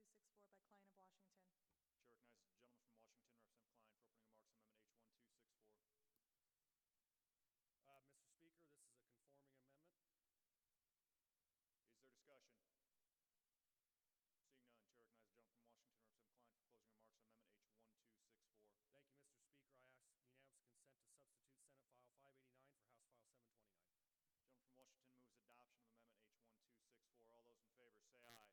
H1264 by Klein of Washington. Chair recognizes the gentleman from Washington, Representative Klein, for opening remarks on Amendment H1264. Mr. Speaker, this is a conforming amendment. Is there discussion? Seeing none, Chair recognizes the gentleman from Washington, Representative Klein, for closing remarks on Amendment H1264. Thank you, Mr. Speaker. I ask unanimous consent to substitute Senate File 589 for House File 729. The gentleman from Washington moves adoption of Amendment H1264. All those in favor say aye.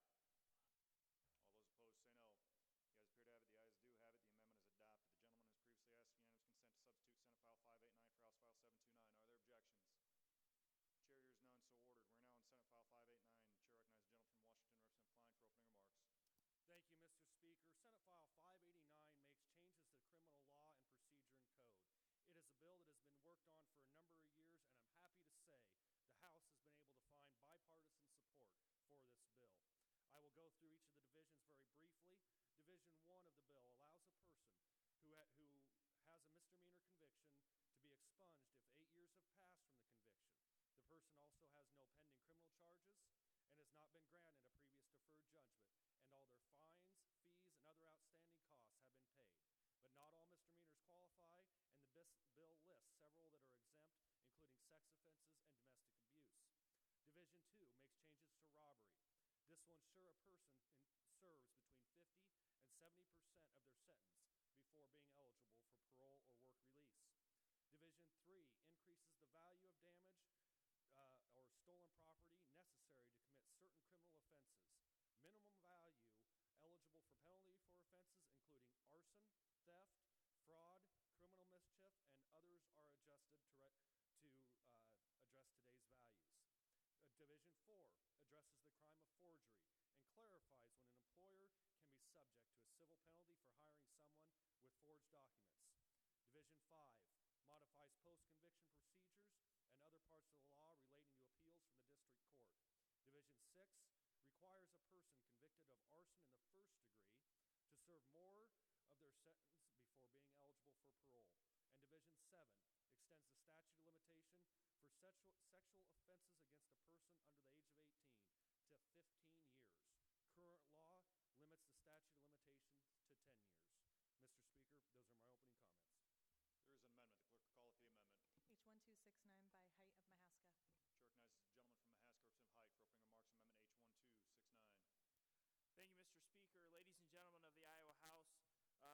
All those opposed say no. The ayes appear to have it. The ayes do have it. The amendment is adopted. The gentleman has previously asked unanimous consent to substitute Senate File 589 for House File 729. Are there objections? Chair hears none, so ordered. We're now on Senate File 589. Chair recognizes the gentleman from Washington, Representative Klein, for opening remarks. Thank you, Mr. Speaker. Senate File 589 makes changes to the criminal law and procedure and code. It is a bill that has been worked on for a number of years, and I'm happy to say the House has been able to find bipartisan support for this bill. I will go through each of the divisions very briefly. Division 1 of the bill allows a person who has a misdemeanor conviction to be expunged if 8 years have passed from the conviction. The person also has no pending criminal charges and has not been granted a previous deferred judgment, and all their fines, fees, and other outstanding costs have been paid. But not all misdemeanors qualify, and the bill lists several that are exempt, including sex offenses and domestic abuse. Division 2 makes changes to robbery. This will ensure a person serves between 50 and 70% of their sentence before being eligible for parole or work release. Division 3 increases the value of damage or stolen property necessary to commit certain criminal offenses. Minimum value eligible for penalty for offenses including arson, theft, fraud, criminal mischief, and others are adjusted to address today's values. Division 4 addresses the crime of forgery and clarifies when an employer can be subject to a civil penalty for hiring someone with forged documents. Division 5 modifies post-conviction procedures and other parts of the law relating to appeals from the district court. Division 6 requires a person convicted of arson in the first degree to serve more of their sentence before being eligible for parole. And Division 7 extends the statute of limitation for sexual offenses against a person under the age of 18 to 15 years. Current law limits the statute of limitations to 10 years. Mr. Speaker, those are my opening comments. There is an amendment. The clerk will call it the amendment. H1269 by Height of Mahaska. Chair recognizes the gentleman from Mahaska, Representative Height, for opening remarks on Amendment H1269. Thank you, Mr. Speaker. Ladies and gentlemen of the Iowa House,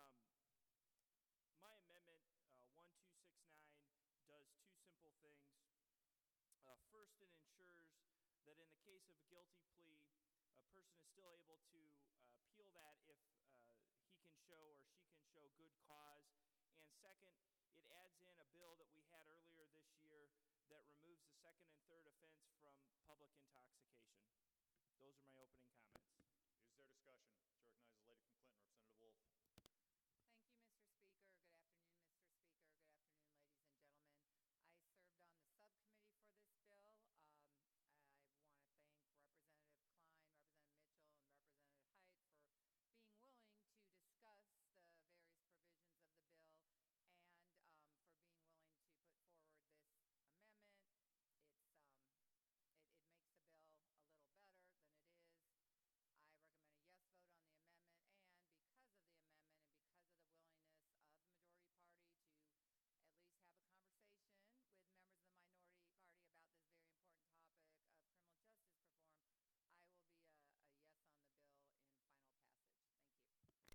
my amendment 1269 does two simple things. First, it ensures that in the case of a guilty plea, a person is still able to appeal that if he can show or she can show good cause. And second, it adds in a bill that we had earlier this year that removes the second and third offense from public intoxication. Those are my opening comments. Is there discussion? Chair recognizes the lady from Clinton, Representative Wolf. Thank you, Mr. Speaker. Good afternoon, Mr. Speaker. Good afternoon, ladies and gentlemen. I served on the subcommittee for this bill. I want to thank Representative Klein, Representative Mitchell, and Representative Height for being willing to discuss the various provisions of the bill and for being willing to put forward this amendment. It makes the bill a little better than it is. I recommend a yes vote on the amendment, and because of the amendment and because of the willingness of the majority party to at least have a conversation with members of the minority party about this very important topic of criminal justice reform, I will be a yes on the bill in final passage. Thank you.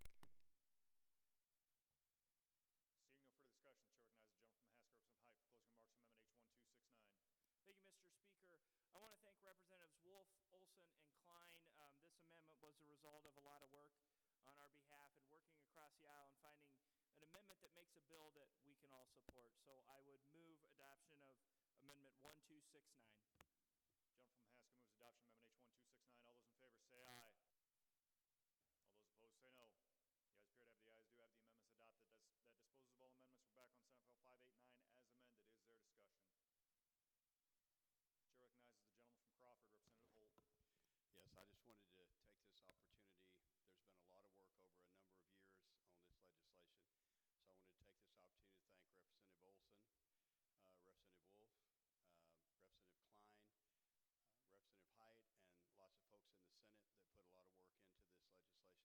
Seeing no further discussion, the chair recognizes the gentleman from Mahaska, Representative Height, for closing remarks on Amendment H1269. Thank you, Mr. Speaker. I want to thank Representatives Wolf, Olson, and Klein. This amendment was a result of a lot of work on our behalf and working across the aisle and finding an amendment that makes a bill that we can all support. So I would move adoption of Amendment 1269. Gentleman from Mahaska moves adoption of Amendment H1269. All those in favor say aye. All those opposed say no. The ayes appear to have the ayes do have the amendments adopted. That disposes of all amendments. We're back on Senate File 589 as amended. Is there discussion? Chair recognizes the gentleman from Crawford, Representative Holt. Yes, I just wanted to take this opportunity. There's been a lot of work over a number of years on this legislation, so I wanted to take this opportunity to thank Representative Olson, Representative Wolf, Representative Klein, Representative Height, and lots of folks in the Senate that put a lot of work into this legislation.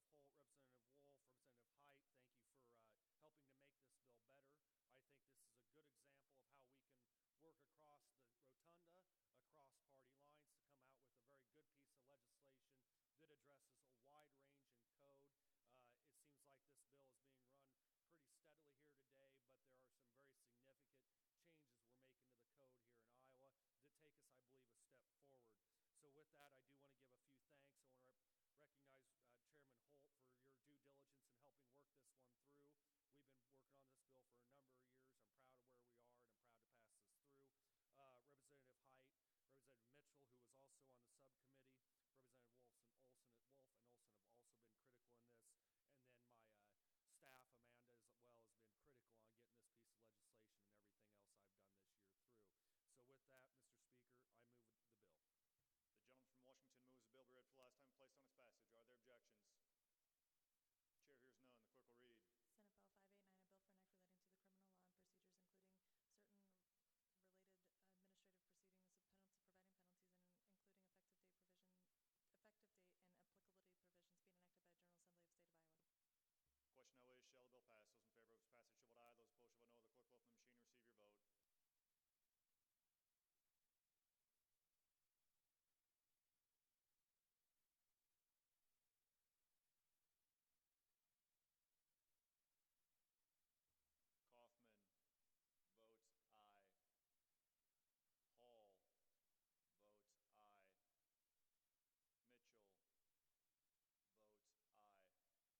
Holt, Representative Wolf, Representative Height, thank you for helping to make this bill better. I think this is a good example of how we can work across the rotunda, across party lines to come out with a very good piece of legislation that addresses a wide range in code. It seems like this bill is being run pretty steadily here today, but there are some very significant changes we're making to the code here in Iowa that take us, I believe, a step forward. So with that, I do want to give a few thanks. I want to recognize Chairman Holt for your due diligence in helping work this one through. We've been working on this bill for a number of years. I'm proud of where we are, and I'm proud to pass this through. Representative Height, Representative Mitchell, who was also on the subcommittee, Representative Wolf and Olson have also been critical in this, and then my staff, Amanda, as well, has been critical on getting this piece of legislation and everything else I've done this year through. So with that, Mr. Speaker, I move the bill. The gentleman from Washington moves the bill be read for the last time and placed on its passage. Are there objections? Chair hears none. The clerk will read. Senate Bill 589, a bill for an act relating to the criminal law and procedures, including certain related administrative proceedings, providing penalties, and including effective date and applicability provisions being enacted by the General Assembly of the State of Iowa. Question now is, shall the bill pass? Those in favor of its passage shall vote aye. Those opposed shall vote no. The clerk will open the machine and receive your vote. Kaufman votes aye. Hall votes aye. Mitchell votes aye.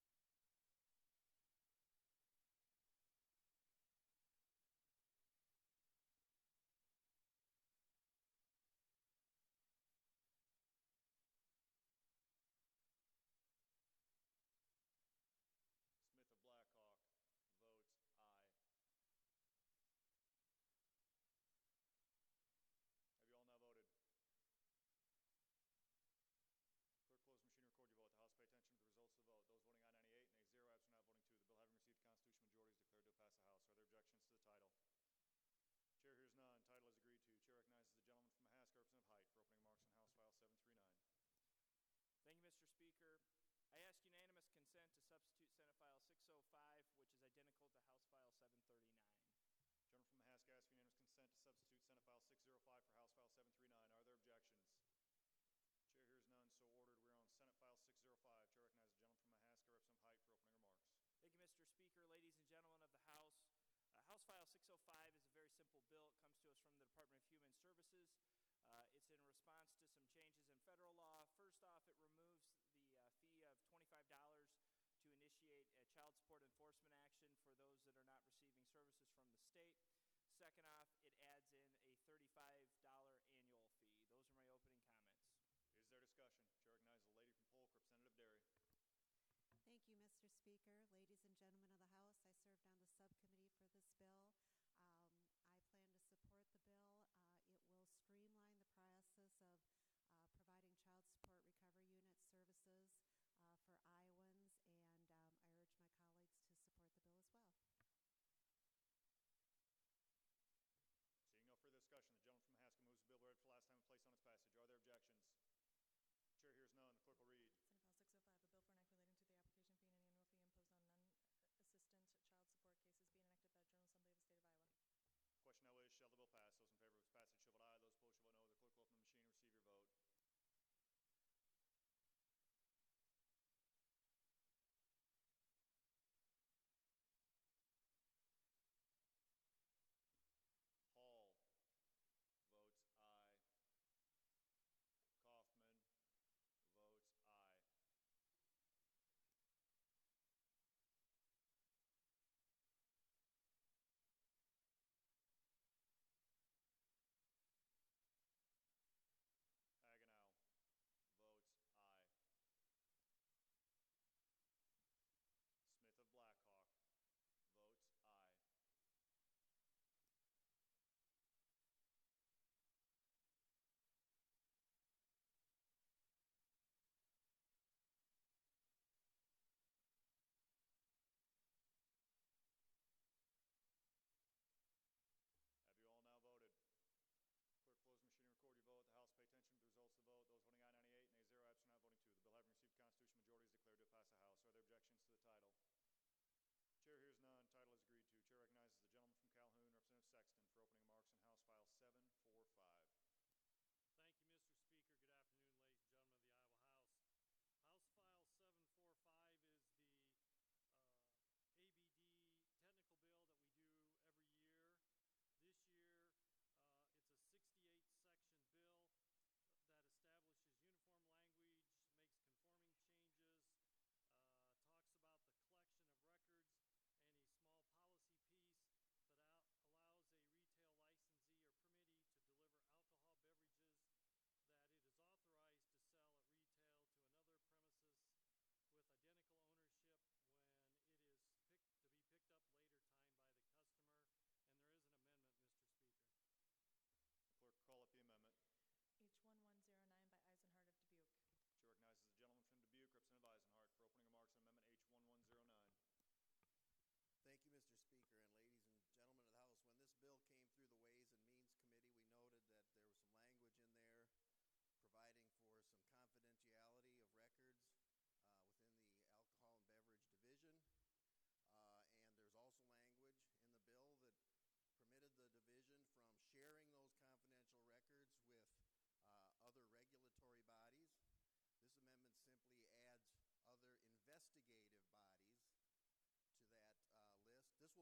Smith of Blackhawk votes aye. Have you all now voted? Clerk, close the machine, record your vote. The House pay attention to the results of the vote. Those voting aye 98, nay 0, absent not voting 2. The bill having received constitutional majority is declared to pass the House. Are there objections to the title? Chair hears none. Title is agreed to. Chair recognizes the gentleman from Mahaska, Representative Height, for opening remarks on House File 739. Thank you, Mr. Speaker. I ask unanimous consent to substitute Senate File 605, which is identical to House File 739. Gentleman from Mahaska asks for unanimous consent to substitute Senate File 605 for House File 739. Are there objections? Chair hears none, so ordered. We're on Senate File 605. Chair recognizes the gentleman from Mahaska, Representative Height, for opening remarks. Thank you, Mr. Speaker. Ladies and gentlemen of the House, House File 605 is a very simple bill. It comes to us from the Department of Human Services. It's in response to some changes in federal law. First off, it removes the fee of $25 to initiate a child support enforcement action for those that are not receiving services from the state. Second off, it adds in a $35 annual fee. Those are my opening comments. Is there discussion? Chair recognizes the lady from Polk, Representative Derry. Thank you, Mr. Speaker. Ladies and gentlemen of the House, I served on the subcommittee for this bill. I plan to support the bill. It will streamline the process of providing child support recovery unit services for Iowans, and I urge my colleagues to support the bill as well. Seeing no further discussion, the gentleman from Mahaska moves the bill read for the last time and placed on its passage. Are there objections? Chair hears none. The clerk will read. Senate File 605, a bill for an act relating to the application fee and an annual fee imposed on non-assistant child support cases being enacted by the General Assembly of the State of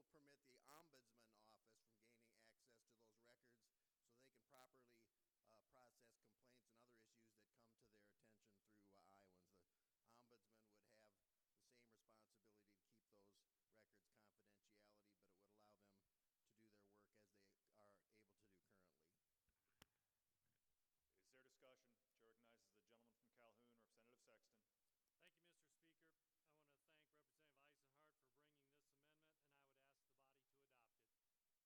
permit the Ombudsman Office from gaining access to those records so they can properly process complaints and other issues that come to their attention through Iowans. The Ombudsman would have the same responsibility to keep those records confidentiality, but it would allow them to do their work as they are able to do currently. Is there discussion? Chair recognizes the gentleman from Calhoun, Representative Sexton. Thank you, Mr. Speaker. I want to thank Representative Eisenhart for bringing this amendment, and I would ask the body to adopt it.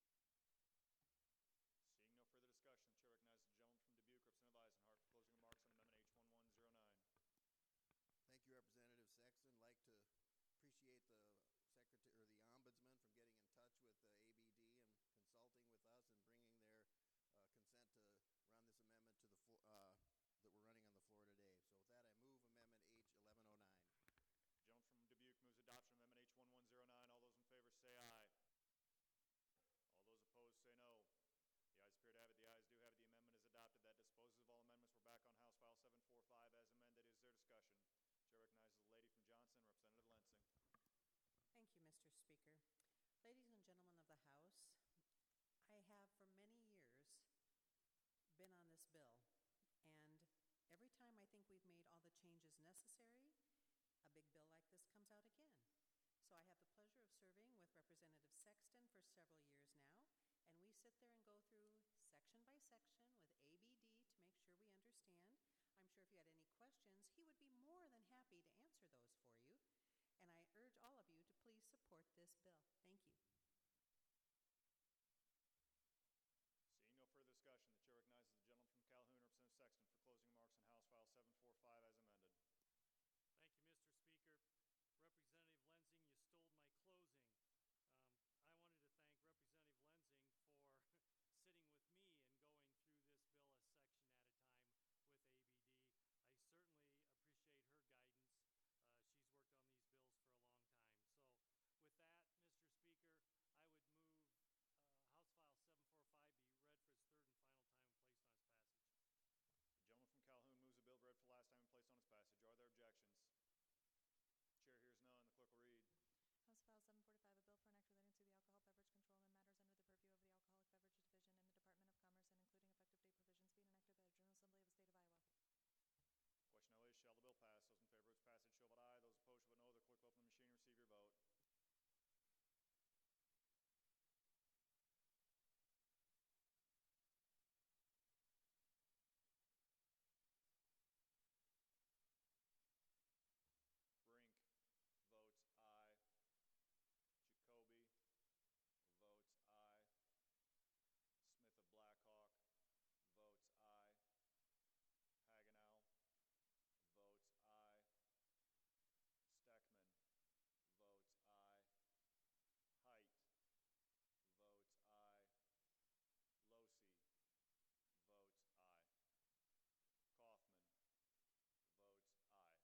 Seeing no further discussion, the chair recognizes the gentleman from Dubuque, Representative Eisenhart, for closing remarks on Amendment H1109. Thank you, Representative Sexton. I'd like to appreciate the Secretary or the Ombudsman from getting in touch with ABD and consulting with us and bringing their consent to run this amendment to the that we're running on the floor today. So with that, I move Amendment H1109. The gentleman from Dubuque moves adoption of Amendment H1109. All those in favor say aye. All those opposed say no. The ayes appear to have it. The ayes do have it. The amendment is adopted. That disposes of all amendments. We're back on House File 745 as amended. Is there discussion? Chair recognizes the lady from Johnson, Representative Lensing. Thank you, Mr. Speaker. Ladies and gentlemen of the House, I have for many years been on this bill, and every time I think we've made all the changes necessary, a big bill like this comes out again. So I have the pleasure of serving with Representative Sexton for several years now, and we sit there and go through section by section with ABD to make sure we understand. I'm sure if you had any questions, he would be more than happy to answer those for you. And I urge all of you to please support this bill. Thank you. Seeing no further discussion, the chair recognizes the gentleman from Calhoun, Representative Sexton, for closing remarks on House File 745 as amended. Thank you, Mr. Speaker. Representative Lensing, you stole my closing. I wanted to thank Representative Lensing for sitting with me and going through this bill a section at a time with ABD. I certainly appreciate her guidance. She's worked on these bills for a long time. So with that, Mr. Speaker, I would move House File 745 be read for its third and final time and placed on its passage. The gentleman from Calhoun moves the bill read for the last time and placed on its passage. Are there objections? Chair hears none. The clerk will read. House File 745, a bill for an act relating to the alcohol beverage control and matters under the purview of the Alcoholic Beverage Division and the Department of Commerce and including effective date provisions being enacted by the General Assembly of the State of Iowa. Question now is, shall the bill pass? Those in favor of its passage show vote aye. Those opposed show vote no. The clerk will open the machine and receive your vote. Brink votes aye. Jacoby votes aye. Smith of Blackhawk votes aye. Hagenow votes aye. Steckman votes aye. Height votes aye. Losi votes aye. Kaufman votes aye.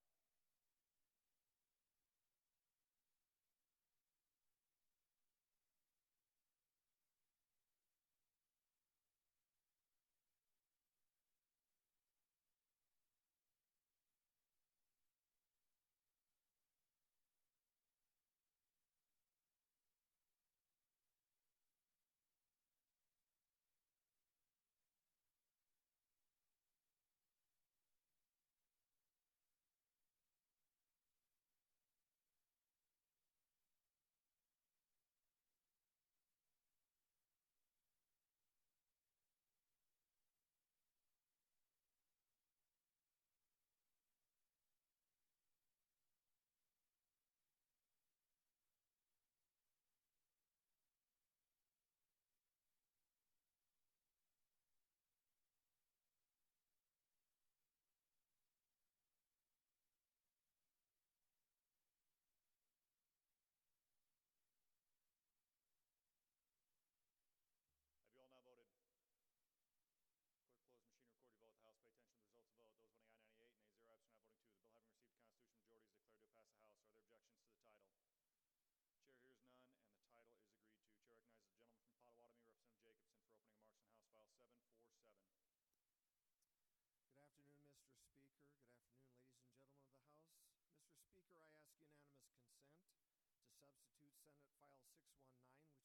Have you all now voted? Clerk close machine, record your vote. The House pay attention to the results of the vote. Those voting aye 98, nay 0, absent not voting 2. The bill having received a constitutional majority is declared to pass the House. Are there objections to the title? Chair hears none, and the title is agreed to. Chair recognizes the gentleman from Potawatomi, Representative Jacobson, for opening remarks on House File 747. Good afternoon, Mr. Speaker. Good afternoon, ladies and gentlemen of the House. Mr. Speaker, I ask unanimous consent to substitute Senate File 619,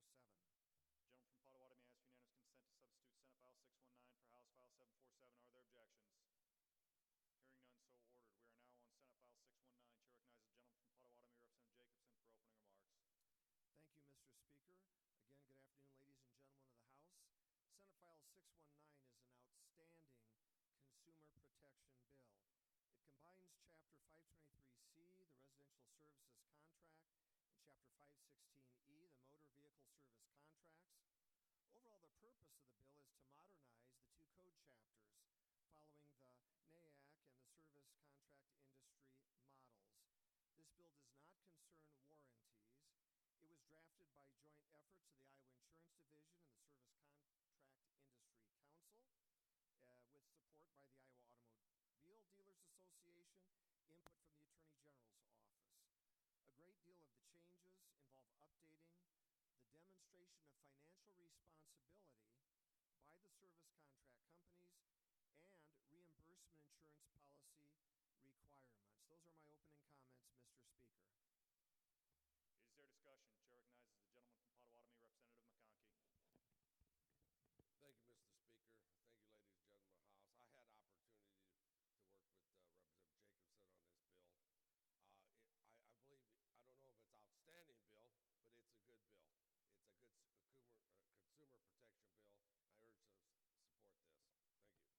Gentleman from Potawatomi asks for unanimous consent to substitute Senate File 619 for House File 747. Are there objections? Hearing none, so ordered. We are now on Senate File 619. Chair recognizes the gentleman from Potawatomi, Representative Jacobson, for opening remarks. Thank you, Mr. Speaker. Again, good afternoon, ladies and gentlemen of the House. Senate File 619 is an outstanding consumer protection bill. It combines Chapter 523C, the Residential Services Contract, and Chapter 516E, the Motor Vehicle Service Contracts. Overall, the purpose of the bill is to modernize the two code chapters following the NAAC and the service contract industry models. This bill does not concern warranties. It was drafted by joint efforts of the Iowa Insurance Division and the Service Contract Industry Council, with support by the Iowa Automobile Dealers Association, input from the Attorney General's office. A great deal of the changes involve updating the demonstration of financial responsibility by the service contract companies and reimbursement insurance policy requirements. Those are my opening comments, Mr. Speaker. Is there discussion? Chair recognizes the gentleman from Potawatomi, Representative McConkey. Thank you, Mr. Speaker. Thank you, ladies and gentlemen of the House. I had opportunity to work with Representative Jacobson on this bill. I believe, I don't know if it's outstanding bill, but it's a good bill. It's a good consumer protection bill. I urge to support this. Thank you.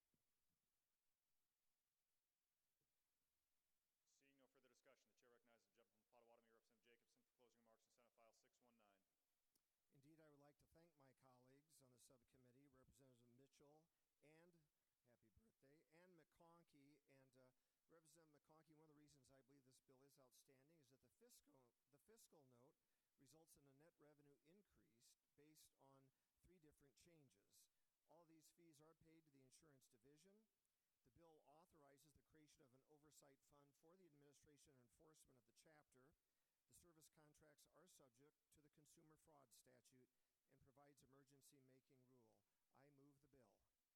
Seeing no further discussion, the chair recognizes the gentleman from Potawatomi, Representative Jacobson, for closing remarks on Senate File 619. Indeed, I would like to thank my colleagues on the subcommittee, Representative Mitchell and happy birthday, and McConkey. And Representative McConkey, one of the reasons I believe this bill is outstanding is that the fiscal note results in a net revenue increase based on 3 different changes. All of these fees are paid to the Insurance Division. The bill authorizes the creation of an oversight fund for the administration and enforcement of the chapter. The service contracts are subject to the Consumer Fraud Statute and provides emergency making rule. I move the bill.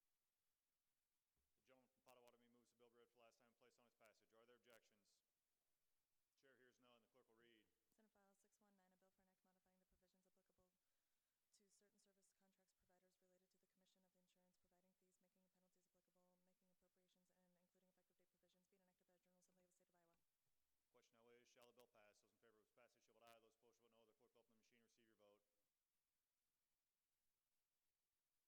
The gentleman from Potawatomi moves the bill read for the last time and placed on its passage. Are there objections? Chair hears none. The clerk will read. Senate File 619, a bill for an act modifying the provisions applicable to certain service contracts providers related to the commission of the insurance, providing fees, making penalties applicable, making appropriations, and including effective date provisions, being enacted by the General Assembly of the State of Iowa. Question now is, shall the bill pass? Those in favor of its passage shall vote aye. Those opposed shall vote no. The clerk will open the machine and receive your vote.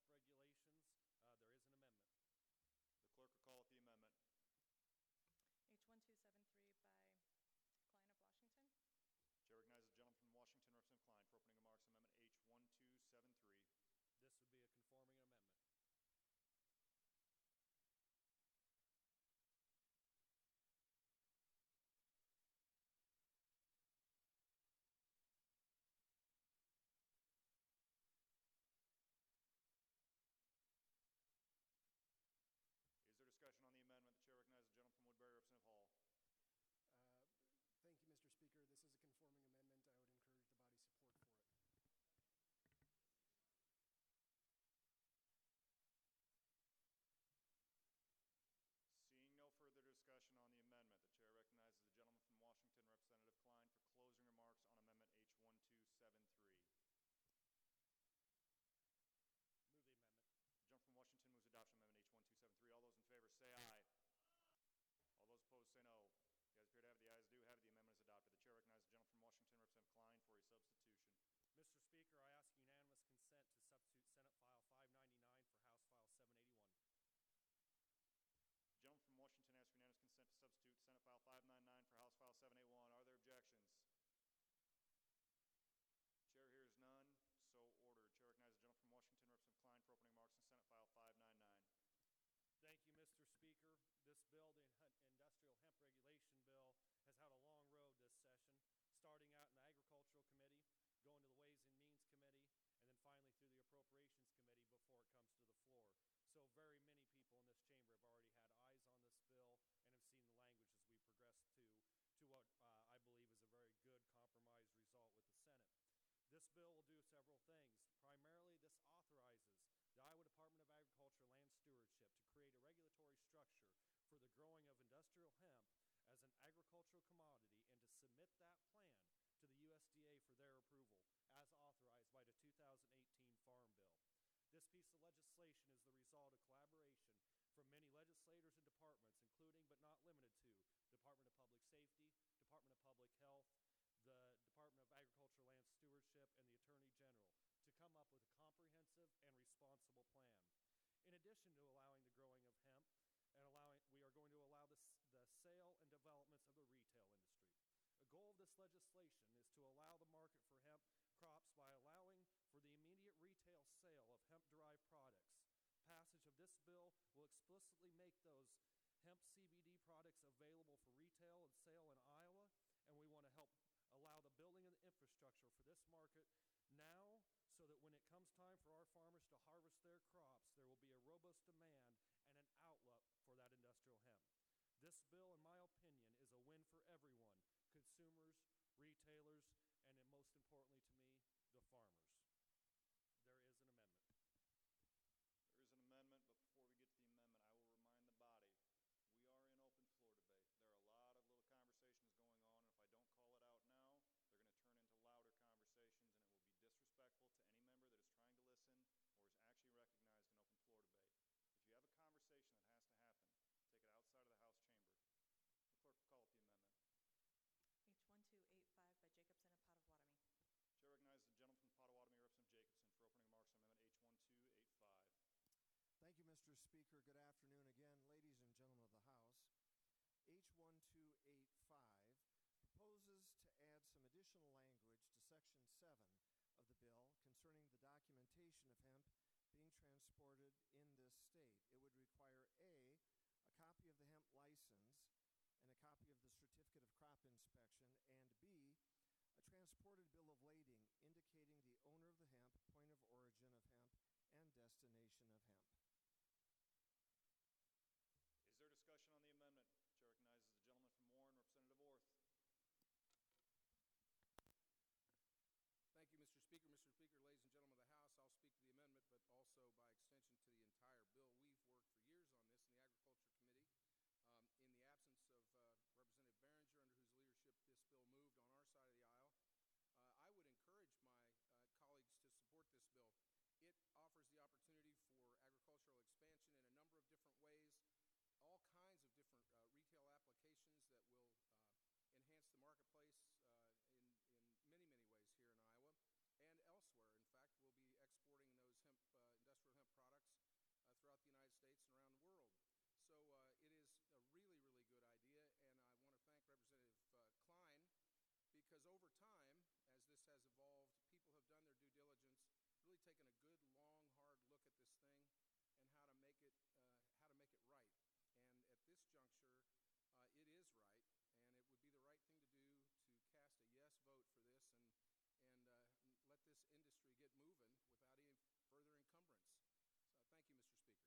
regulations. There is an amendment. The clerk will call it the amendment. H1273 by Klein of Washington. Chair recognizes the gentleman from Washington, Representative Klein, for opening remarks on Amendment H1273. This would be a conforming amendment. Is there discussion on the amendment? The chair recognizes the gentleman from Woodbury, Representative Hall. Thank you, Mr. Speaker. This is a conforming amendment. I would encourage the body support for it. Seeing no further discussion on the amendment, the chair recognizes the gentleman from Washington, Representative Klein, for closing remarks on Amendment H1273. Move the amendment. The gentleman from Washington moves adoption of Amendment H1273. All those in favor say aye. All those opposed say no. The ayes appear to have it. The ayes do have it. The amendment is adopted. The chair recognizes the gentleman from Washington, Representative Klein, for a substitution. Mr. Speaker, I ask unanimous consent to substitute Senate File 599 for House File 781. The gentleman from Washington asks for unanimous consent to substitute Senate File 599 for House File 781. Are there objections? Chair hears none. So ordered. Chair recognizes the gentleman from Washington, Representative Klein, for opening remarks on Senate File 599. Thank you, Mr. Speaker. This bill, the Industrial Hemp Regulation Bill, has had a long road this session, starting out in the Agricultural Committee, going to the Ways and Means Committee, and then finally through the Appropriations Committee before it comes to the floor. So very many people in this chamber have already had eyes on this bill and have seen the language as we progress to what I believe is a very good compromise result with the Senate. This bill will do several things. Primarily, this authorizes the Iowa Department of Agriculture Land Stewardship to create a regulatory structure for the growing of industrial hemp as an agricultural commodity and to submit that plan to the USDA for their approval, as authorized by the 2018 Farm Bill. This piece of legislation is the result of collaboration from many legislators and departments, including but not limited to Department of Public Safety, Department of Public Health, the Department of Agriculture Land Stewardship, and the Attorney General to come up with a comprehensive and responsible plan. In addition to allowing the growing of hemp, we are going to allow the sale and developments of the retail industry. A goal of this legislation is to allow the market for hemp crops by allowing for the immediate retail sale of hemp-derived products. Passage of this bill will explicitly make those hemp CBD products available for retail and sale in Iowa, and we want to help allow the building of the infrastructure for this market now so that when it comes time for our farmers to harvest their crops, there will be a robust demand and an outlet for that industrial hemp. This bill, in my opinion, is a win for everyone, consumers, retailers, and most importantly to me, the farmers. There is an amendment. There is an amendment, but before we get to the amendment, I will remind the body, we are in open floor debate. There are a lot of little conversations going on, and if I don't call it out now, they're going to turn into louder conversations, and it will be disrespectful to any member that is trying to listen or is actually recognized in open floor debate. If you have a conversation that has to happen, take it outside of the House chamber. The clerk will call up the amendment. H1285 by Jacobson and Potawatomi. Chair recognizes the gentleman from Potawatomi, Representative Jacobson, for opening remarks on Amendment H1285. Thank you, Mr. Speaker. Good afternoon again, ladies and gentlemen of the House. H1285 proposes to add some additional language to Section 7 of the bill concerning the documentation of hemp being transported in this state. It would require A copy of the hemp license and a copy of the certificate of crop inspection, and B, a transported bill of lading indicating the owner of the hemp, point of origin of hemp, and destination of hemp. Is there discussion on the amendment? Chair recognizes the gentleman from Warren, Representative Orth. Thank you, Mr. Speaker. Mr. Speaker, ladies and gentlemen of the House, I'll speak to the amendment, but also by extension to the entire bill. We've worked for years on this in the Agriculture Committee. In the absence of Representative Behringer, under whose leadership this bill moved on our side of the aisle, I would encourage my colleagues to support this bill. It offers the opportunity for agricultural expansion in a number of different ways, all kinds of different retail applications that will enhance the marketplace in many, many ways here in Iowa and elsewhere. In fact, we'll be exporting those industrial hemp products States and around the world. So it is a really, really good idea, and I want to thank Representative Klein, because over time, as this has evolved, people have done their due diligence, really taken a good, long, hard look at this thing and how to make it right. And at this juncture, it is right, and it would be the right thing to do to cast a yes vote for this and let this industry get moving without any further encumbrance. So thank you, Mr. Speaker.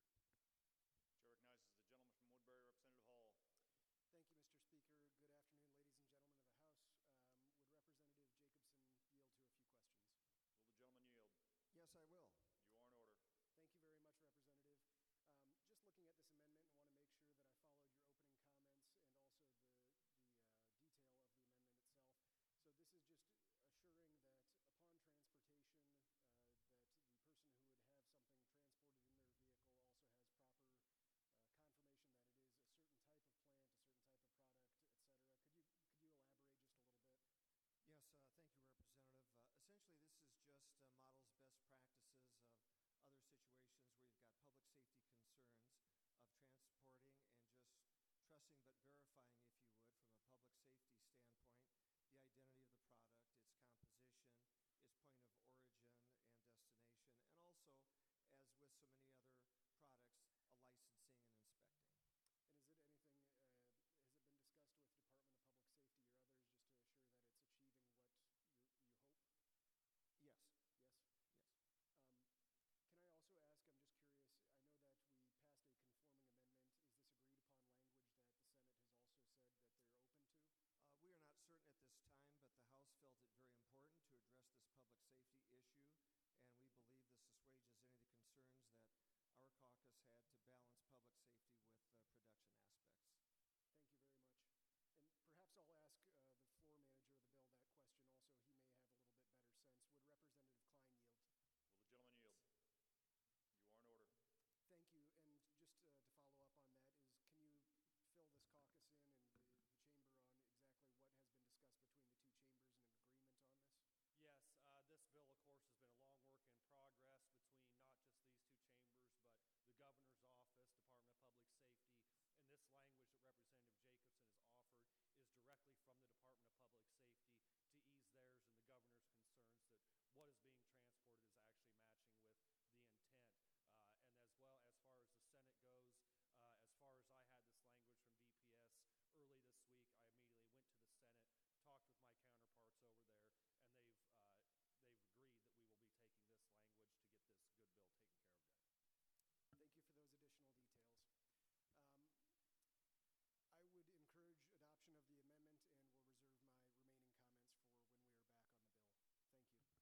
Chair recognizes the gentleman from Woodbury, Representative Hall. Thank you, Mr. Speaker. Good afternoon, ladies and gentlemen of the House. Would Representative Jacobson yield to a few questions? Will the gentleman yield? Yes, I will. You are in order. Thank you very much, Representative. Just looking at this amendment, I want to make sure that I followed your opening comments and also the detail of the amendment itself. So this is just assuring that upon transportation, that the person who would have something transported in their vehicle also has proper confirmation that it is a certain type of plant, a certain type of product, et cetera. Could you elaborate just a little bit? Yes, thank you, Representative. Essentially, this is just models best practices of other situations where you've got public safety concerns of transporting and just trusting but verifying, if you would, from a public safety standpoint, the identity of the product, its composition, its point of origin and destination, and also, as with so many other products, a licensing and inspecting. And is it anything, has it been discussed with Department of Public Safety or others just to assure that it's achieving what you hope? Yes. Yes? Yes. Can I also ask, I'm just curious, I know that we passed a conforming amendment. Is this agreed upon language that the Senate has also said that they're open to? We are not certain at this time, but the House felt it very important to address this public safety issue, and we believe this assuages any of the concerns that our caucus had to balance public safety with production aspects. Thank you very much. And perhaps I'll ask the floor manager of the bill that question also. He may have a little bit better sense. Would Representative Klein yield? Will the gentleman yield? You are in order. Thank you. And just to follow up on that is, can you fill this caucus in and the chamber on exactly what has been discussed between the two chambers and an agreement on this? Yes, this bill, of course, has been a long work in progress between not just these two chambers, but the governor's office, Department of Public Safety, and this language that Representative Jacobson has offered is directly from the Department of Public Safety to ease theirs and the governor's concerns that what is being transported is actually matching with the intent. And as well as far as the Senate goes, as far as I had this language from DPS early this week, I immediately went to the Senate, talked with my counterparts over there, and they've agreed that we will be taking this language to get this good bill taken care of there. Thank you for those additional details. I would encourage adoption of the amendment and will reserve my remaining comments for when we are back on the bill. Thank you.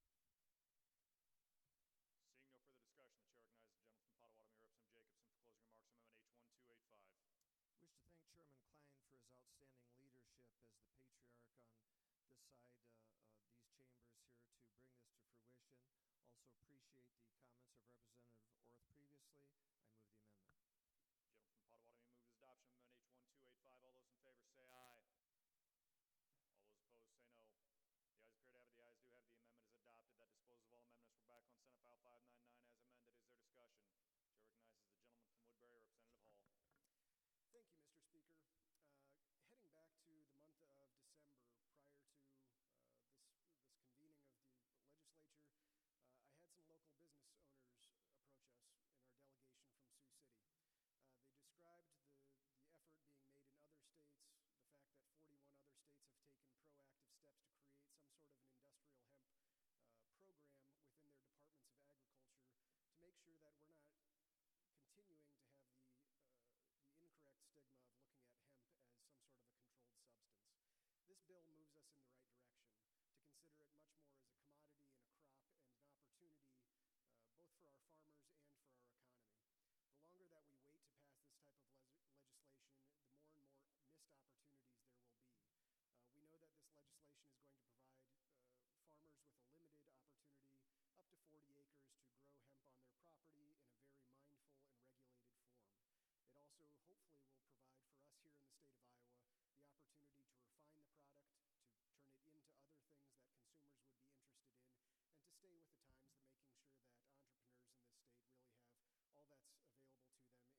Seeing no further discussion, the chair recognizes the gentleman from Potawatomi, Representative Jacobson, for closing remarks on Amendment H1285. Wish to thank Chairman Klein for his outstanding leadership as the patriarch on this side, these chambers here to bring this to fruition. Also appreciate the comments of Representative Orth previously. I move the amendment. Gentleman from Potawatomi moves adoption of Amendment H1285. All those in favor say aye. All those opposed say no. The ayes appear to have it. The ayes do have it. The amendment is adopted. That disposes of all amendments. We're back on Senate File 599 as amended. Is there discussion? Chair recognizes the gentleman from Woodbury, Representative Hall. Thank you, Mr. Speaker. Heading back to the month of December, prior to this convening of the legislature, I had some local business owners approach us in our delegation from Sioux City. They described the effort being made in other states, the fact that 41 other states have taken proactive steps to create some sort of an industrial hemp program within their departments of agriculture to make sure that we're not continuing to have the incorrect stigma of looking at hemp as some sort of a controlled substance. This bill moves us in the right direction to consider it much more as a commodity and a crop and an opportunity both for our farmers and for our economy. The longer that we wait to pass this type of legislation, the more and more missed opportunities there will be. We know that this legislation is going to provide farmers with a limited opportunity, up to 40 acres, to grow hemp on their property in a very mindful and regulated form. It also hopefully will provide for us here in the state of Iowa the opportunity to refine the product, to turn it into other things that consumers would be interested in, and to stay with the times, making sure that entrepreneurs in this state really have all that's available to them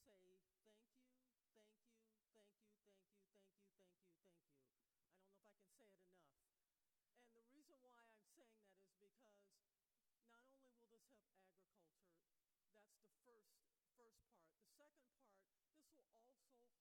say thank you, thank you, thank you, thank you, thank you, thank you, thank you. I don't know if I can say it enough. And the reason why I'm saying that is because not only will this help agriculture, that's the first part. The second part, this will also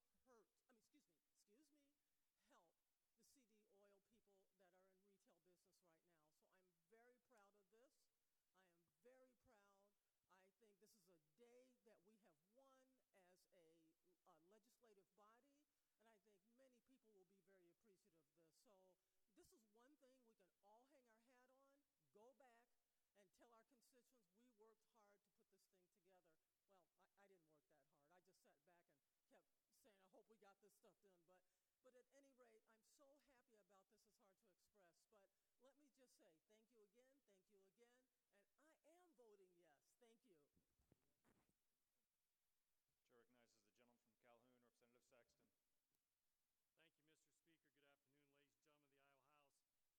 help the CD oil people that are in retail business right now. So I'm very proud of this. I am very proud. I think this is a day that we have won as a legislative body, and I think many people will be very appreciative of this. So this is one thing we can all hang our hat on, go back, and tell our constituents we worked hard to put this thing together. Well, I didn't work that hard. I just sat back and kept saying, I hope we got this stuff done. But at any rate, I'm so happy about this. It's hard to express. But let me just say thank you again, and I am voting yes. Thank you. Chair recognizes the gentleman from Calhoun, Representative Sexton. Thank you, Mr. Speaker. Good afternoon, ladies and gentlemen of the Iowa House.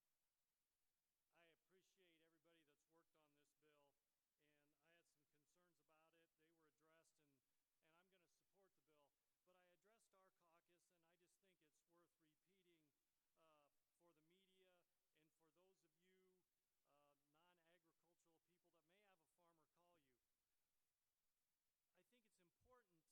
I appreciate everybody that's worked on this bill, and I had some concerns about it. They were addressed, and I'm going to support the bill. But I addressed our caucus, and I just think it's worth repeating for the media and for those of you non-agricultural people that may have a farmer call you. I think it's important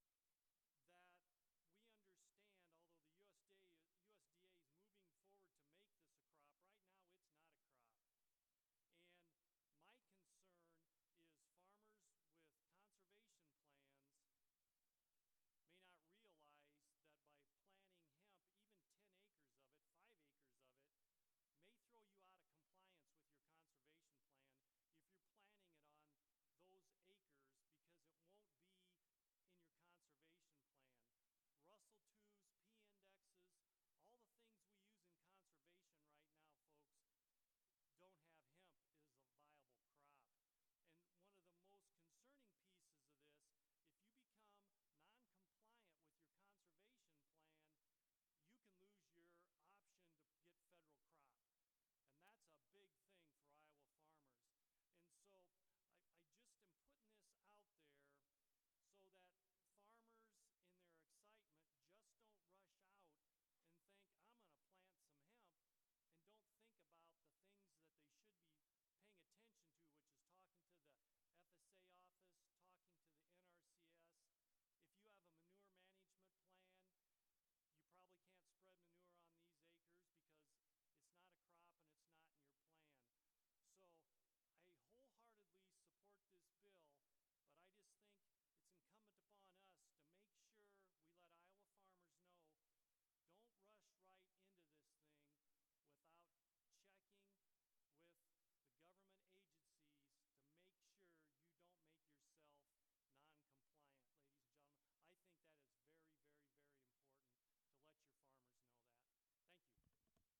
that we understand, although the USDA is moving forward to make this a crop, right now it's not a crop. And my concern is farmers with conservation plans may not realize that by planting hemp, even 10 acres of it, 5 acres of it, may throw you out of compliance with your conservation plan if you're planting it on those acres, because it won't be in your conservation plan. Russell 2s, P indexes, all the things we use in conservation right now, folks, don't have hemp as a viable crop. And one of the most concerning pieces of this, if you become non-compliant with your conservation plan, you can lose your option to get federal crop. And that's a big thing for Iowa farmers. And so I just am putting this out there so that farmers in their excitement just don't rush out and think, I'm going to plant some hemp, and don't think about the things that they should be paying attention to, which is talking to the FSA office, talking to the NRCS. If you have a manure management plan, you probably can't spread manure on these acres because it's not a crop and it's not in your plan. So I wholeheartedly support this bill, but I just think it's incumbent upon us to make sure we let Iowa farmers know, don't rush right into this thing without checking with the government agencies to make sure you don't make yourself non-compliant, ladies and gentlemen. I think that is very, very, very important to let your farmers know that. Thank you.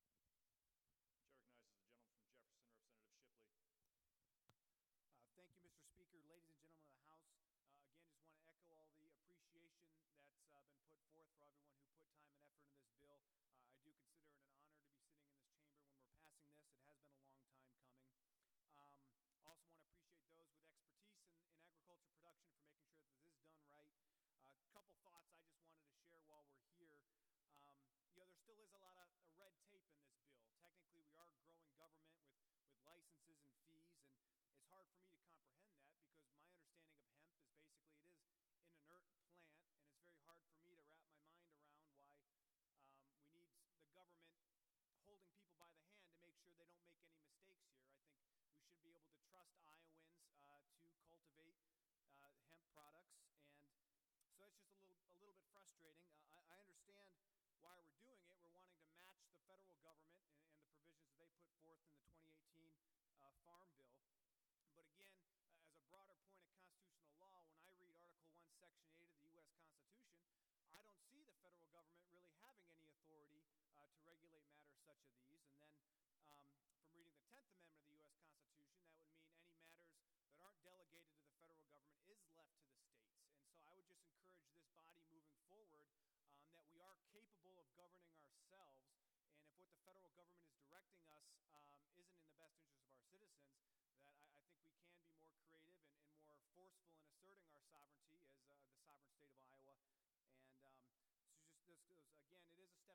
Chair recognizes the gentleman from Jefferson, Representative Shipley. Thank you, Mr. Speaker. Ladies and gentlemen of the House, again, just want to echo all the appreciation that's been put forth for everyone who put time and effort in this bill. I do consider it an honor to be sitting in this chamber when we're passing this. It has been a long time coming. Also want to appreciate those with expertise in agriculture production for making sure that this is done right. A couple thoughts I just wanted to share while we're here. There still is a lot of red tape in this bill. Technically, we are growing government with licenses and fees, and it's hard for me to comprehend that because my understanding of hemp is basically it is an inert plant, and it's very hard for me to wrap my mind around why we need the government holding people by the hand to make sure they don't make any mistakes here. I think we should be able to trust Iowans to cultivate hemp products, and so it's just a little bit frustrating. I understand why we're doing it. We're wanting to match the federal government and the provisions that they put forth in the 2018 Farm Bill. But again, as a broader point of constitutional law, when I read Article 1, Section 8 of the U.S. Constitution, I don't see the federal government really having any authority to regulate matters such as these. And then from reading the 10th Amendment of the U.S. Constitution, that would mean any matters that aren't delegated to the federal government is left to the states. And so I would just encourage this body moving forward that we are capable of governing ourselves. And if what the federal government is directing us isn't in the best interest of our citizens, that I think we can be more creative and more forceful in asserting our sovereignty as the sovereign state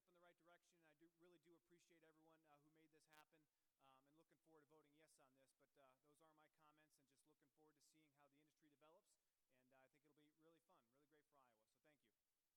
step in the right direction, and I really do appreciate everyone who made this happen, and looking forward to voting yes on this. But those are my comments, and just looking forward to seeing how the industry develops, and I think it'll be really fun, really great for Iowa. So thank you.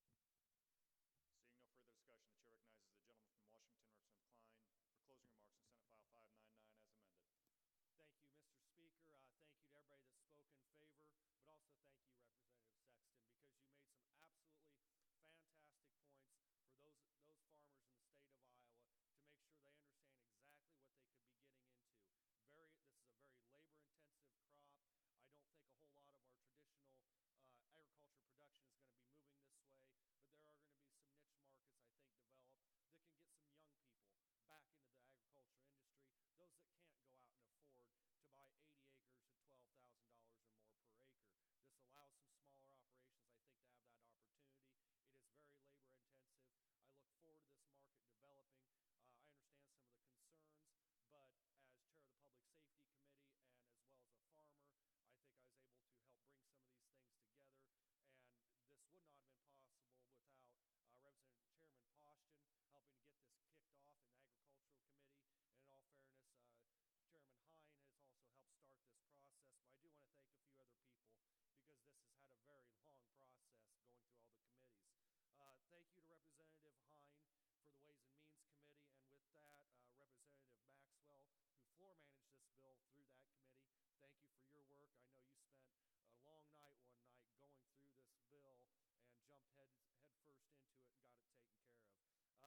Seeing no further discussion, the chair recognizes the gentleman from Washington, Representative Klein, for closing remarks on Senate File 599 as amended. Thank you, Mr. Speaker. Thank you to everybody that spoke in favor, but also thank you, Representative Sexton, because you made some absolutely fantastic points for those farmers in the state of Iowa to make sure they understand exactly what they could be getting into. This is a very labor-intensive crop. I don't think a whole lot of our traditional agriculture production is going to be moving this way, but there are going to be some niche markets, I think, develop that can get some young people back into the agriculture industry, those that can't go out and afford to buy 80 acres at $12,000 or more per acre. This allows some smaller operations, I think, to have that opportunity. It is very labor intensive. I look forward to this market developing. I understand some of the concerns, but as chair of the Public Safety Committee and as well as a farmer, I think I was able to help bring some of these things together, and this would not have been possible without Representative Chairman Poston helping to get this kicked off in the Agricultural Committee. And in all fairness, Chairman Hine has also helped start this process, but I do want to thank a few other people because this has had a very long process going through all the committees. Thank you to Representative Hine for the Ways and Means Committee, and with that, Representative Maxwell, who floor managed this bill through that committee. Thank you for your work. I know you spent a long night one night going through this bill and jumped head first into it and got it taken care of.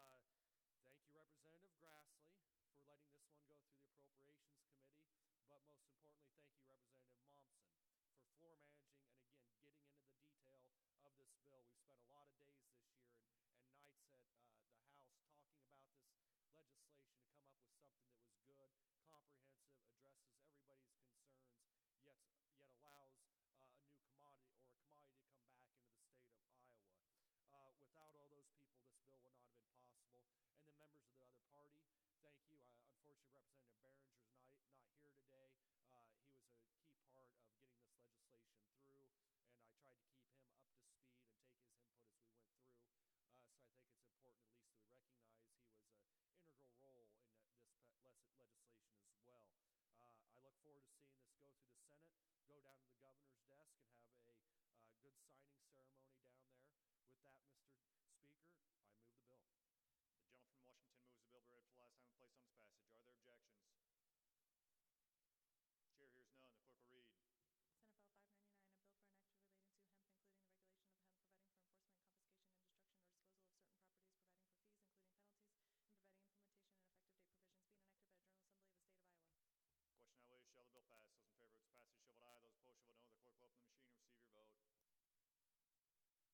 Thank you, Representative Grassley, for letting this one go through the Appropriations Committee, but most importantly, thank you, Representative Mompson, for floor managing and, again, getting into the detail of this bill. We've spent a lot of days this year and nights at the House talking about this legislation to come up with something that was good, comprehensive, addresses everybody's concerns, yet allows a new commodity or a commodity to come back into the state of Iowa. Without all those people, this bill would not have been possible. And the members of the other party, thank you. Unfortunately, Representative Behringer is not here today. He was a key part of getting this legislation through, and I tried to keep him up to speed and take his input as we went through. So I think it's important at least that we recognize he was an integral role in this legislation as well. I look forward to seeing this go through the Senate, go down to the governor's desk, and have a good signing ceremony down there. With that, Mr. Speaker, I move the bill. The gentleman from Washington moves the bill be read for the last time and placed on its passage. Are there objections? Chair hears none. The clerk will read. Senate File 599, a bill for an act relating to hemp, including the regulation of hemp, providing for enforcement, confiscation, and destruction or disposal of certain properties, providing for fees, including penalties, and providing implementation and effective date provisions, being enacted by the General Assembly of the State of Iowa. Question now lays, shall the bill pass? Those in favor of its passage shall vote aye. Those opposed shall vote no. The clerk will open the machine and receive your vote.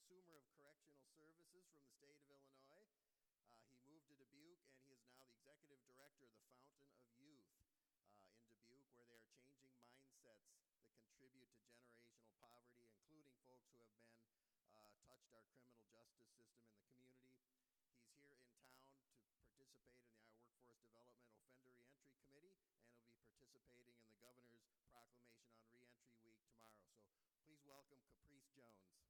consumer of correctional services from the state of Illinois. He moved to Dubuque, and he is now the executive director of the Fountain of Youth in Dubuque, where they are changing mindsets that contribute to generational poverty, including folks who have been touched our criminal justice system in the community. He's here in town to participate in the Iowa Workforce Development Offender Reentry Committee, and he'll be participating in the governor's proclamation on Reentry Week tomorrow. So please welcome Caprice Jones.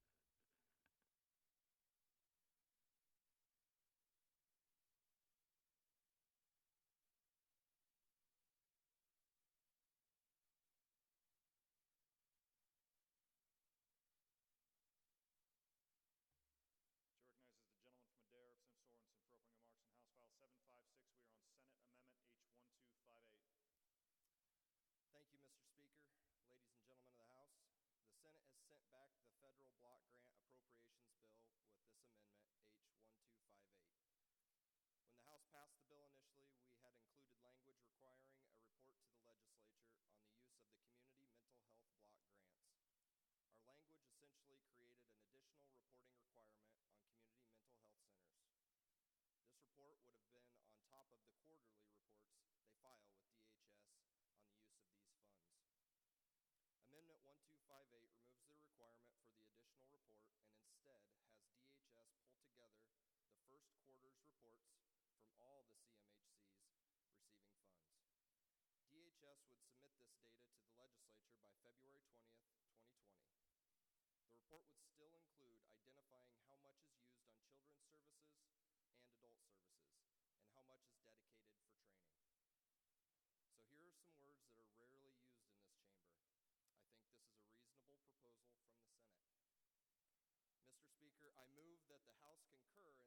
Chair recognizes the gentleman from Adair, Representative Sorensen, for opening remarks on House File 756. We are on Senate Amendment H1258. Thank you, Mr. Speaker. Ladies and gentlemen of the House, the Senate has sent back the federal block grant appropriations bill with this amendment, H1258. When the House passed the bill initially, we had included language requiring a report to the legislature on the use of the community mental health block grants. Our language essentially created an additional reporting requirement on community mental health centers. This report would have been on top of the quarterly reports they file with DHS on the use of these funds. Amendment 1258 removes the requirement for the additional report and instead has DHS pull together the first quarter's reports from all the CMHCs receiving funds. DHS would submit this data to the legislature by February 20th, 2020. The report would still include identifying how much is used on children's services and adult services, and how much is dedicated for training. So here are some words that are rarely used in this chamber. I think this is a reasonable proposal from the Senate. Mr. Speaker, I move that the House concur